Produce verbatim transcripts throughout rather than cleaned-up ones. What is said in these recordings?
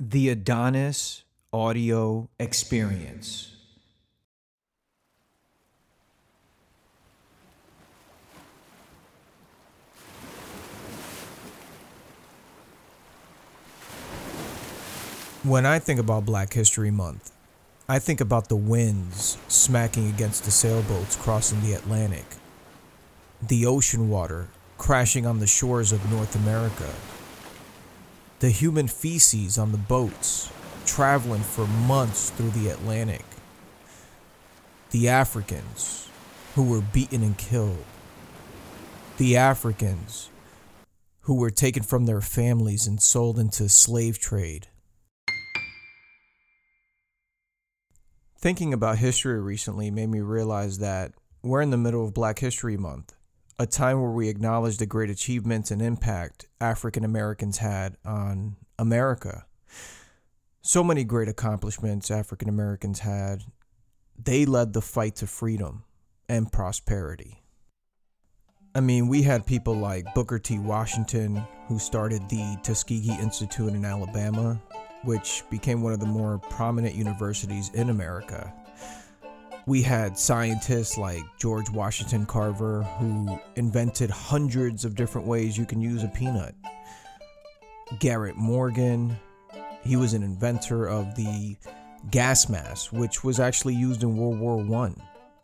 The Adonis Audio Experience. When I think about Black History Month, I think about the winds smacking against the sailboats crossing the Atlantic, the ocean water crashing on the shores of North America, the human feces on the boats traveling for months through the Atlantic, the Africans who were beaten and killed, the Africans who were taken from their families and sold into slave trade. Thinking about history recently made me realize that we're in the middle of Black History Month, a time where we acknowledge the great achievements and impact African Americans had on America. So many great accomplishments African Americans had. They led the fight to freedom and prosperity. I mean, we had people like Booker T. Washington, who started the Tuskegee Institute in Alabama, which became one of the more prominent universities in America. We had scientists like George Washington Carver, who invented hundreds of different ways you can use a peanut. Garrett Morgan, he was an inventor of the gas mask, which was actually used in World War One.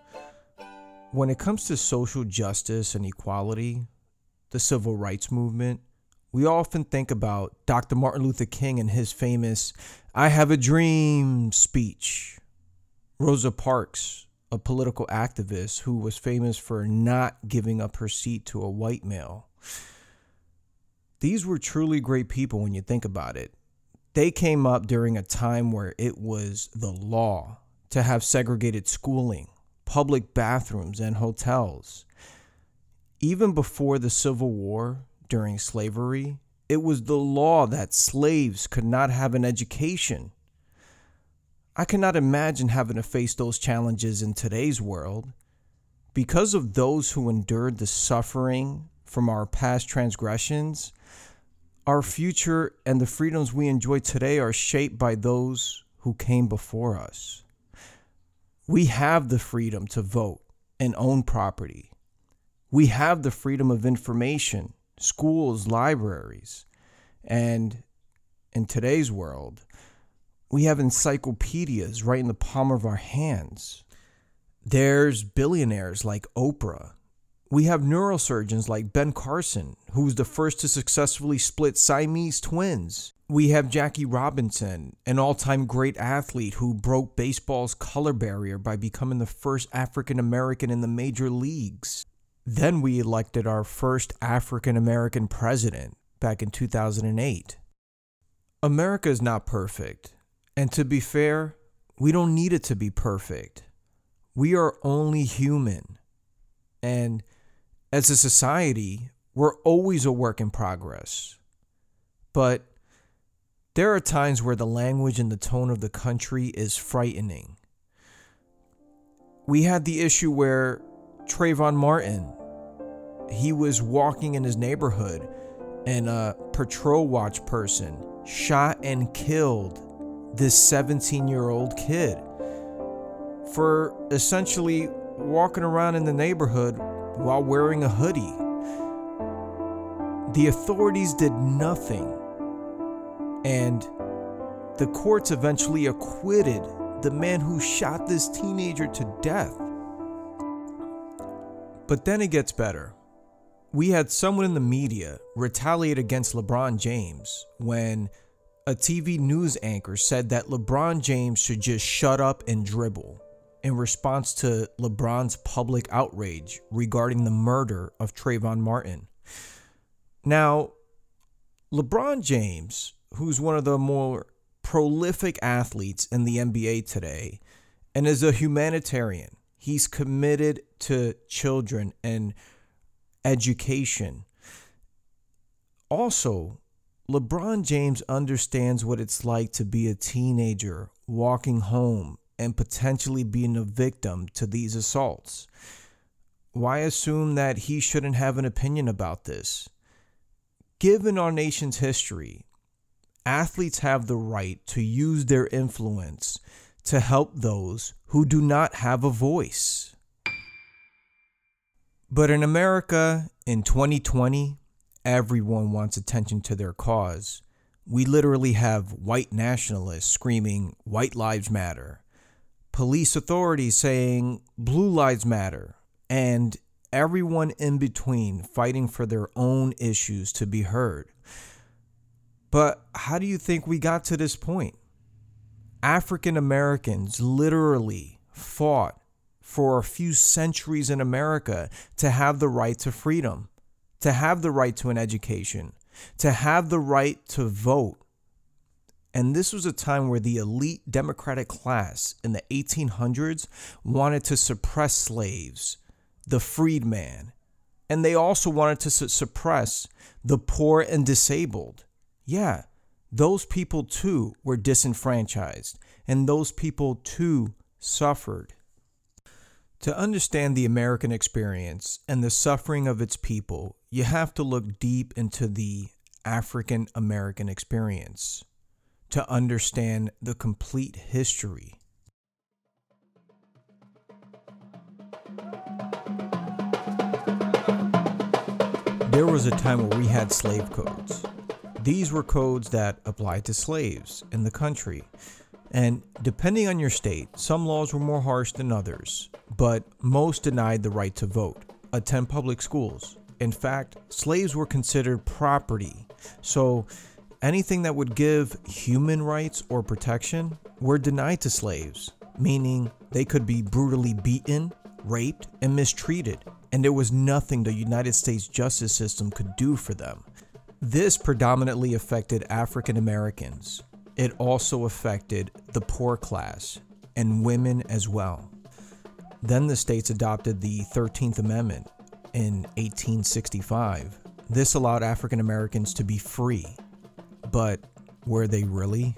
When it comes to social justice and equality, the civil rights movement, we often think about Doctor Martin Luther King and his famous "I Have a Dream" speech. Rosa Parks, a political activist who was famous for not giving up her seat to a white male. These were truly great people when you think about it. They came up during a time where it was the law to have segregated schooling, public bathrooms, and hotels. Even before the Civil War, during slavery, it was the law that slaves could not have an education. I cannot imagine having to face those challenges in today's world. Because of those who endured the suffering from our past transgressions, our future and the freedoms we enjoy today are shaped by those who came before us. We have the freedom to vote and own property. We have the freedom of information, schools, libraries, and in today's world, we have encyclopedias right in the palm of our hands. There's billionaires like Oprah. We have neurosurgeons like Ben Carson, who was the first to successfully split Siamese twins. We have Jackie Robinson, an all-time great athlete who broke baseball's color barrier by becoming the first African American in the major leagues. Then we elected our first African American president back in two thousand eight. America is not perfect. And to be fair, we don't need it to be perfect. We are only human. And as a society, we're always a work in progress. But there are times where the language and the tone of the country is frightening. We had the issue where Trayvon Martin, he was walking in his neighborhood and a patrol watch person shot and killed this seventeen-year-old kid for essentially walking around in the neighborhood while wearing a hoodie. The authorities did nothing, and the courts eventually acquitted the man who shot this teenager to death. But then it gets better. We had someone in the media retaliate against LeBron James when a T V news anchor said that LeBron James should just shut up and dribble in response to LeBron's public outrage regarding the murder of Trayvon Martin. Now, LeBron James, who's one of the more prolific athletes in the N B A today, and is a humanitarian, he's committed to children and education. Also, LeBron James understands what it's like to be a teenager walking home and potentially being a victim to these assaults. Why assume that he shouldn't have an opinion about this? Given our nation's history, Athletes have the right to use their influence to help those who do not have a voice. But in America in twenty twenty, everyone wants attention to their cause. We literally have white nationalists screaming, "White lives matter," police authorities saying, "Blue lives matter," and everyone in between fighting for their own issues to be heard. But how do you think we got to this point? African Americans literally fought for a few centuries in America to have the right to freedom, to have the right to an education, to have the right to vote. And this was a time where the elite democratic class in the eighteen hundreds wanted to suppress slaves, the freedman, and they also wanted to su- suppress the poor and disabled. Yeah, those people too were disenfranchised, and those people too suffered. To understand the American experience and the suffering of its people, you have to look deep into the African American experience to understand the complete history. There was a time where we had slave codes. These were codes that applied to slaves in the country. And depending on your state, some laws were more harsh than others, but most denied the right to vote, attend public schools. In fact, slaves were considered property. So anything that would give human rights or protection were denied to slaves, meaning they could be brutally beaten, raped, and mistreated, and there was nothing the United States justice system could do for them. This predominantly affected African Americans. It also affected the poor class and women as well. Then the states adopted the thirteenth Amendment in eighteen sixty-five. This allowed African Americans to be free. But were they really?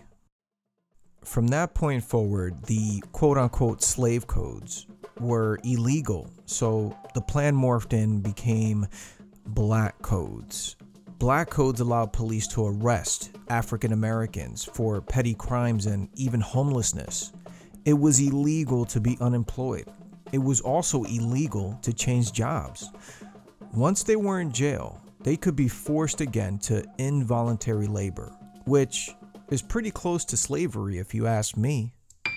From that point forward, the quote-unquote slave codes were illegal, so the plan morphed in became black codes. Black codes allowed police to arrest African Americans for petty crimes and even homelessness. It was illegal to be unemployed. It was also illegal to change jobs. Once they were in jail, they could be forced again to involuntary labor, which is pretty close to slavery if you ask me.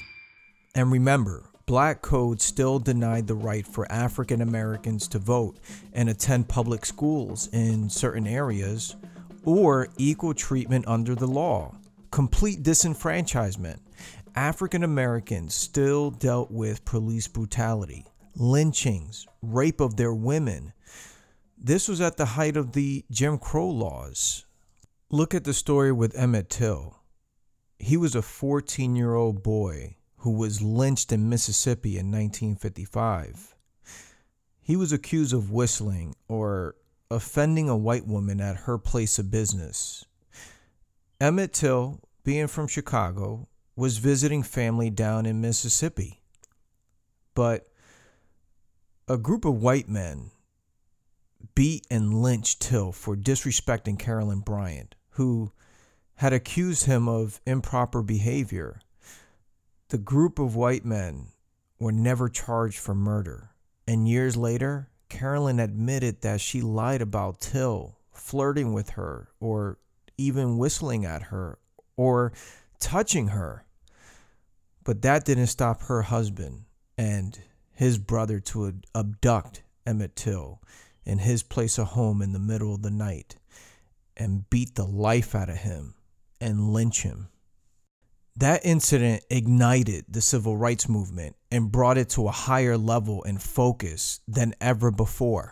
And remember, black codes still denied the right for African Americans to vote and attend public schools in certain areas, or equal treatment under the law, complete disenfranchisement. African Americans still dealt with police brutality, lynchings, rape of their women. This was at the height of the Jim Crow laws. Look at the story with Emmett Till. He was a fourteen-year-old boy who was lynched in Mississippi in nineteen fifty-five. He was accused of whistling or offending a white woman at her place of business. Emmett Till, being from Chicago, was visiting family down in Mississippi. But a group of white men beat and lynched Till for disrespecting Carolyn Bryant, who had accused him of improper behavior. The group of white men were never charged for murder, and years later, Carolyn admitted that she lied about Till flirting with her, or even whistling at her, or touching her. But that didn't stop her husband and his brother to abduct Emmett Till in his place of home in the middle of the night and beat the life out of him and lynch him. That incident ignited the civil rights movement and brought it to a higher level and focus than ever before.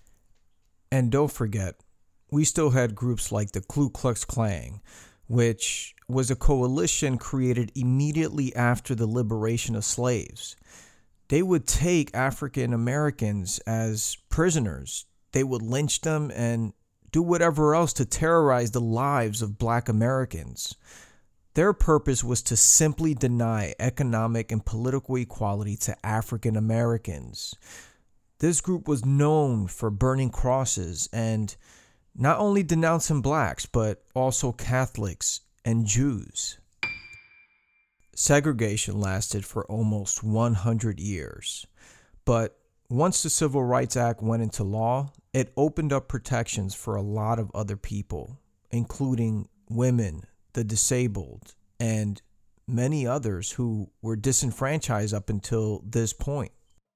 And don't forget, we still had groups like the Ku Klux Klan, which was a coalition created immediately after the liberation of slaves. They would take African Americans as prisoners. They would lynch them and do whatever else to terrorize the lives of Black Americans. Their purpose was to simply deny economic and political equality to African Americans. This group was known for burning crosses and not only denouncing blacks, but also Catholics and Jews. Segregation lasted for almost one hundred years, but once the Civil Rights Act went into law, it opened up protections for a lot of other people, including women, the disabled, and many others who were disenfranchised up until this point.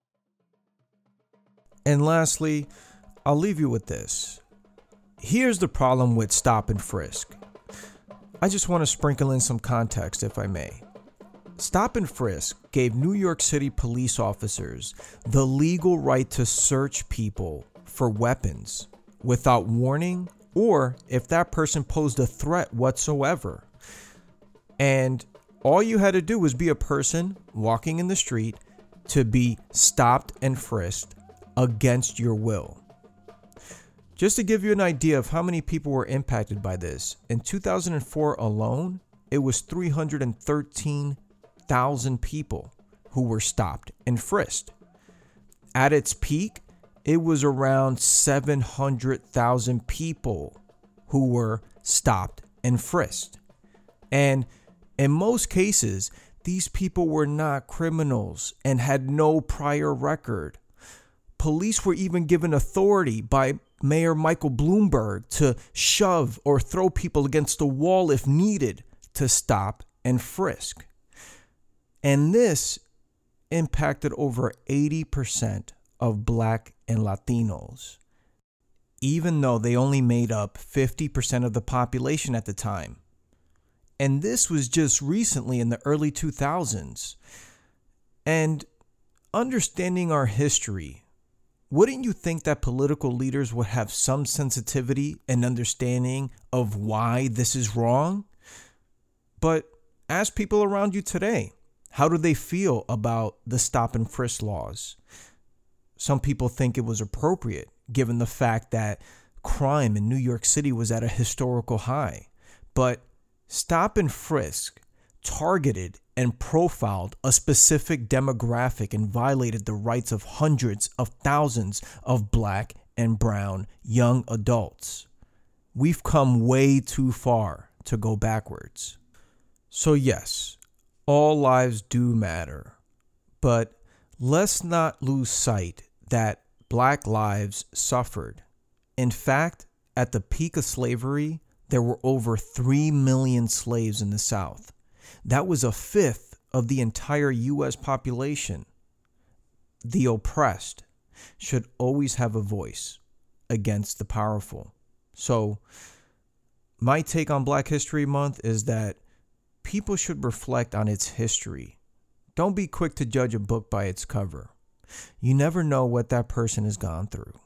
And lastly, I'll leave you with this. Here's the problem with stop and frisk. I just want to sprinkle in some context, if I may. Stop and frisk gave New York City police officers the legal right to search people for weapons without warning or if that person posed a threat whatsoever. And all you had to do was be a person walking in the street to be stopped and frisked against your will. Just to give you an idea of how many people were impacted by this, in two thousand four alone, it was three hundred thirteen thousand people who were stopped and frisked. At its peak, it was around seven hundred thousand people who were stopped and frisked. And in most cases, these people were not criminals and had no prior record. Police were even given authority by Mayor Michael Bloomberg to shove or throw people against the wall if needed to stop and frisk. And this impacted over eighty percent of Black and Latinos, even though they only made up fifty percent of the population at the time. And this was just recently in the early two thousands. And understanding our history, wouldn't you think that political leaders would have some sensitivity and understanding of why this is wrong? But ask people around you today, how do they feel about the stop and frisk laws? Some people think it was appropriate, given the fact that crime in New York City was at a historical high. But stop and frisk targeted and profiled a specific demographic and violated the rights of hundreds of thousands of Black and brown young adults. We've come way too far to go backwards. So yes, all lives do matter, but let's not lose sight that Black lives suffered. In fact, at the peak of slavery, there were over three million slaves in the South. That was a fifth of the entire U S population. The oppressed should always have a voice against the powerful. So, my take on Black History Month is that people should reflect on its history. Don't be quick to judge a book by its cover. You never know what that person has gone through.